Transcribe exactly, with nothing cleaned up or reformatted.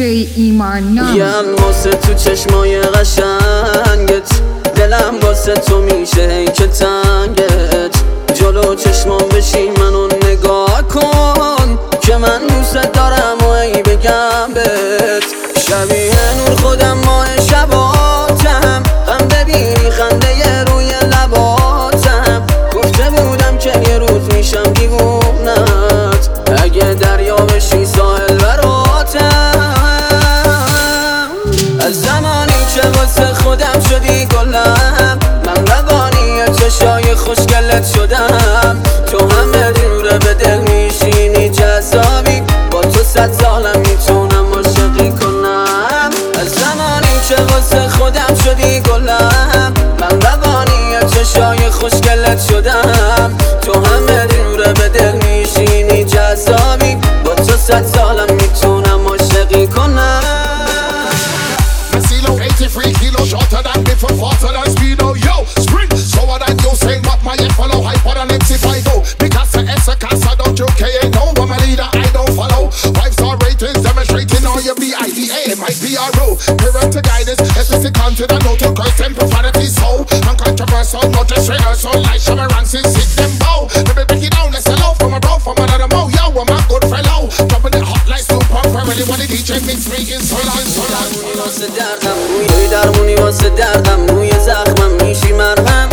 جی ایمان نام. یه واسه تو چشمای قشنگت، دلم واسه تو میشه هی که تنگت. جلو چشمام بشین منو نگاه کن که من دوست دارم و ای بگم بهت. شبیه نور خودم ماه شباتم، هم ببینی خنده روی لباتم. گفته بودم که یه روز میشم دیوونت، اگه دریا بشی ساحل براتم. از زمانی که واسه خودم شدی گلم، من روانی چشای خوشگلت شدم. تو همه دوره به دل میشینی جذابی، با تو صد سالم میتونم عاشقی کنم. از زمانی که واسه خودم شدی گلم، من روانی چشای خوشگلت شدم. تو همه دوره به دل میشینی جذابی، با تو صد سالم میتونم عاشقی کنم. eighty-three kilos shorter than before, faster than speedo. Yo, sprint slower than you saying, but my head follow hyper than M C five oh. Because the S a casa don't you care? No, I'm a leader, I don't follow. Five star ratings demonstrating all your B I D A, my P R O. Parental guidance, explicit content, and no to curse and profanity. So uncontroversial, not just rehearsal. Like Shabba Ranks, sit them bow. Let me break it down, let's hello from a bro, from another mo. Yo, I'm a good fellow, dropping it hot like super family. When the D J mix making so long, so long. واسه دردم روی درمونی، واسه دردم روی زخمم میشی مرهم.